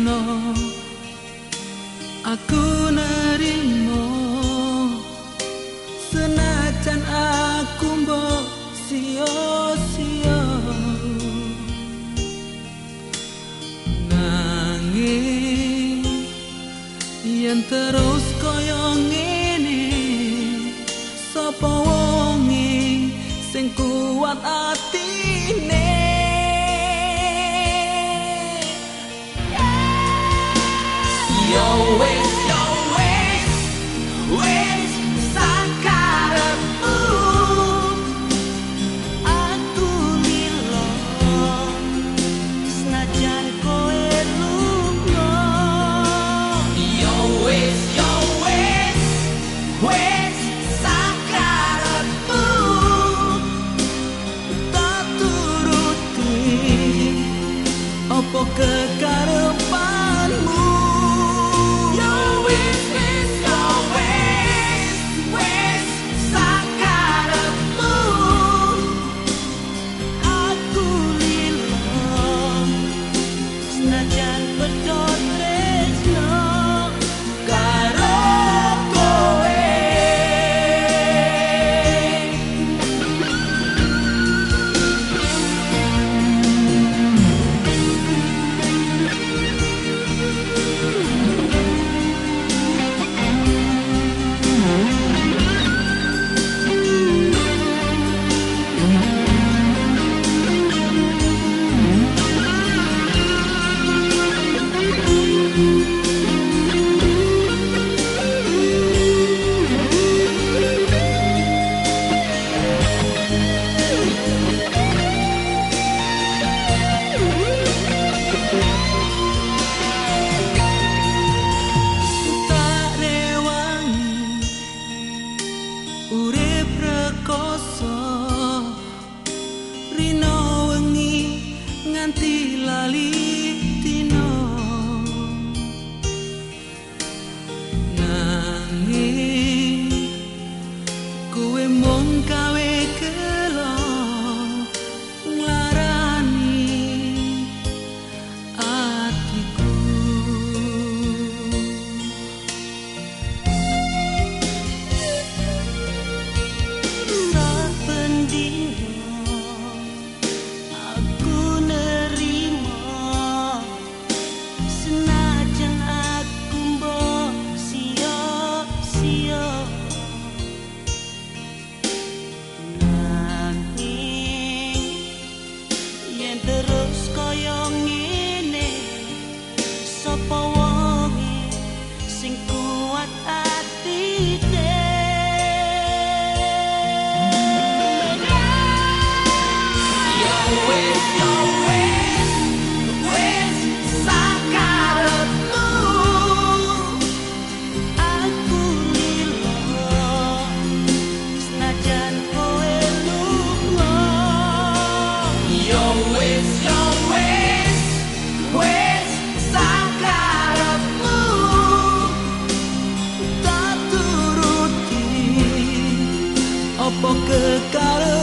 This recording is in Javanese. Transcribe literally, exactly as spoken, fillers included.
tresno aku nerimo senajan aku mbok sia-sia nanging yen terus kaya ngene sapa wonge sing kuat atine yo wis yo wis wis sakarepmu aku lilo senajan kowe lunga yo wis yo wis wis sakarepmu tak turuti opo kekarepanmu. Urip rekoso rino wengi nganti lali dino nanging kowe mung gawe gelo nglarani atiku terus kaya ngene sapa wonge sing kuat atine yo wis yo wis wis sakarepmu aku lilo senajan kowe lunga yo wis yo wis wis sakarepmu tak turuti opo kekal